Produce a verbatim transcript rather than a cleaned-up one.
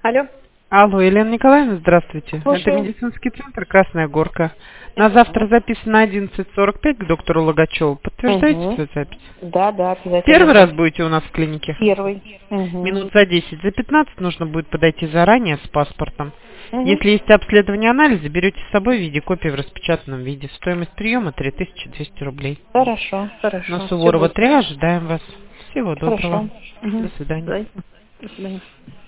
Алло. Алло, Елена Николаевна, здравствуйте. Слушаю. Это медицинский центр «Красная горка». На завтра записано одиннадцать сорок пять к доктору Логачеву. Подтверждаете Угу. свою запись? Да, да, обязательно. Первый раз будете у нас в клинике? Первый. Угу. Минут за десять, за пятнадцать нужно будет подойти заранее с паспортом. Угу. Если есть обследование анализа, берете с собой в виде копии в распечатанном виде. Стоимость приема три тысячи двести рублей. Хорошо, хорошо. На Всё Суворова будет. три ожидаем вас. Всего доброго. Хорошо. Угу. До свидания. До свидания.